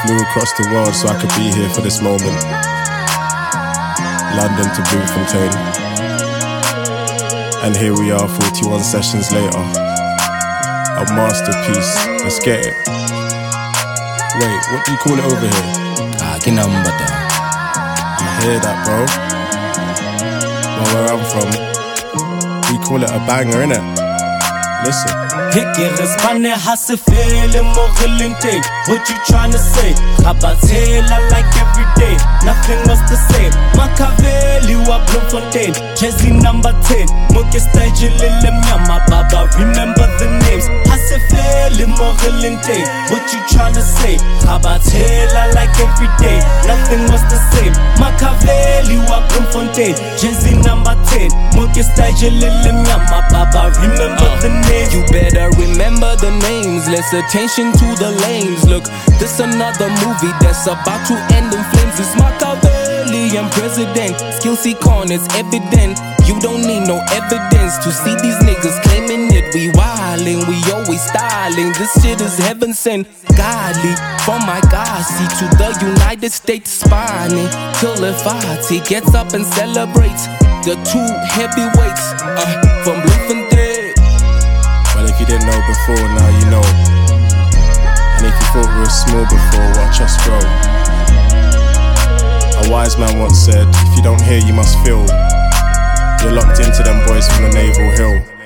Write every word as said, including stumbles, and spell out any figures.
Flew across the world so I could be here for this moment. London to Bloemfontein. And here we are forty-one sessions later. A masterpiece, let's get it. Wait, what do you call it over here? Ah, get number down. I hear that, bro. Well, where I'm from, we call it a banger, innit? Listen. Hikirespane hasifele morilinte. What you tryna say? Kabatela like every day. Nothing was the same. Makaveli wa Bloemfontein. Jazzy number ten. Moke stage lile mnyama baba. Remember the names. Hasifele morilinte. What you tryna say? Kabatela like every day. Nothing was the same. Makaveli wa Bloemfontein. Jazzy number ten. Moke stage lile mnyama baba. Remember uh, the names. You better remember the names, less attention to the lanes. Look, this another movie that's about to end in flames. It's Machiavellian president, Skillsy Con is evident. You don't need no evidence to see these niggas claiming it. We wildin', we always styling. This shit is heaven sent, godly. From my Gazi to the United States spawning. Till if Fati gets up and celebrates the two heavyweights uh, from Bloemfontein. Well, if you didn't know before, now you know. And if you thought we were small before, watch us grow. A wise man once said, if you don't hear, you must feel. You're locked into them boys from the Naval Hill.